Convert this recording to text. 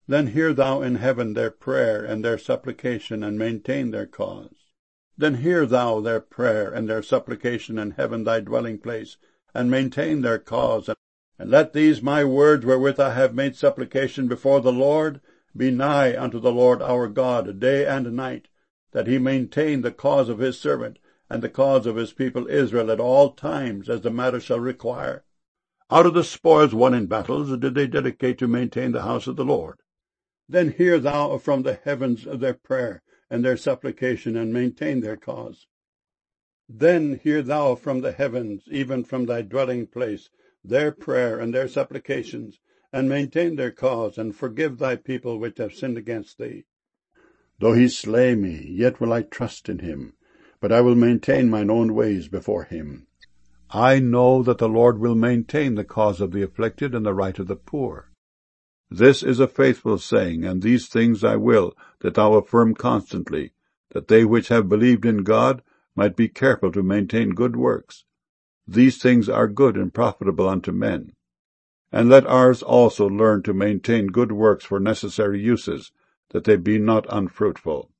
Then hear thou in heaven their prayer and their supplication, and maintain their cause. Then hear thou their prayer and their supplication in heaven thy dwelling place, and maintain their cause. And let these my words wherewith I have made supplication before the Lord be nigh unto the Lord our God day and night, that he maintain the cause of his servant, and the cause of his people Israel at all times, as the matter shall require. Out of the spoils won in battles did they dedicate to maintain the house of the Lord. Then hear thou from the heavens their prayer and their supplication, and maintain their cause. Then hear thou from the heavens, even from thy dwelling place, their prayer and their supplications, and maintain their cause, and forgive thy people which have sinned against thee. Though he slay me, yet will I trust in him, but I will maintain mine own ways before him. I know that the Lord will maintain the cause of the afflicted and the right of the poor. This is a faithful saying, and these things I will, that thou affirm constantly, that they which have believed in God might be careful to maintain good works. These things are good and profitable unto men. And let ours also learn to maintain good works for necessary uses, that they be not unfruitful.